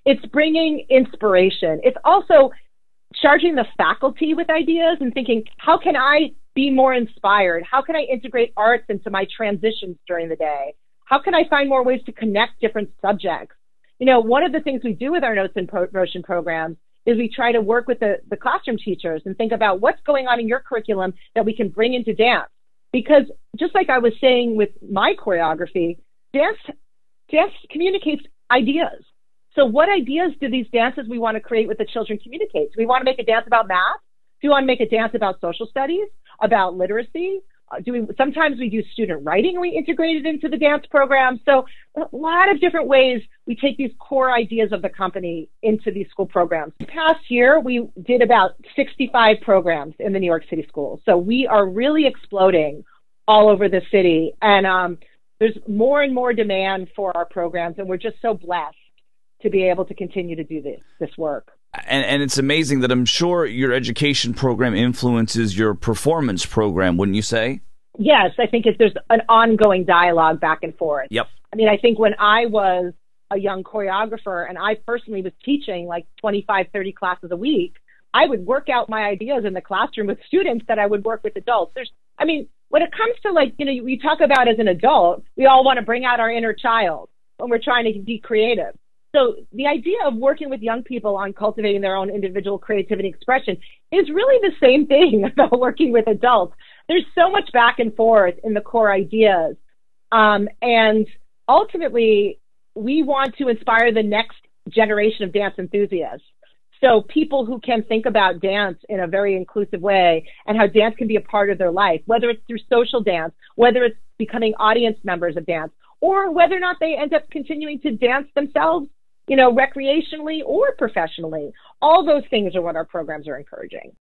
It's bringing inspiration. It's also charging the faculty with ideas and thinking, how can I be more inspired? How can I integrate arts into my transitions during the day? How can I find more ways to connect different subjects? You know, one of the things we do with our Notes in Motion programs is we try to work with the classroom teachers and think about what's going on in your curriculum that we can bring into dance. Because just like I was saying with my choreography, dance communicates ideas. So what ideas do these dances we want to create with the children communicate? Do we want to make a dance about math? Do we want to make a dance about social studies, about literacy? Sometimes we do student writing and we integrate it into the dance program. So a lot of different ways we take these core ideas of the company into these school programs. The past year, we did about 65 programs in the New York City schools. So we are really exploding all over the city. And there's more and more demand for our programs. And we're just so blessed to be able to continue to do this work. And it's amazing that I'm sure your education program influences your performance program, wouldn't you say? Yes, I think there's an ongoing dialogue back and forth. Yep. I mean, I think when I was a young choreographer and I personally was teaching like 25, 30 classes a week, I would work out my ideas in the classroom with students that I would work with adults. When it comes to we talk about as an adult, we all want to bring out our inner child when we're trying to be creative. So the idea of working with young people on cultivating their own individual creativity expression is really the same thing about working with adults. There's so much back and forth in the core ideas. And ultimately, we want to inspire the next generation of dance enthusiasts. So people who can think about dance in a very inclusive way and how dance can be a part of their life, whether it's through social dance, whether it's becoming audience members of dance, or whether or not they end up continuing to dance themselves, recreationally or professionally. All those things are what our programs are encouraging.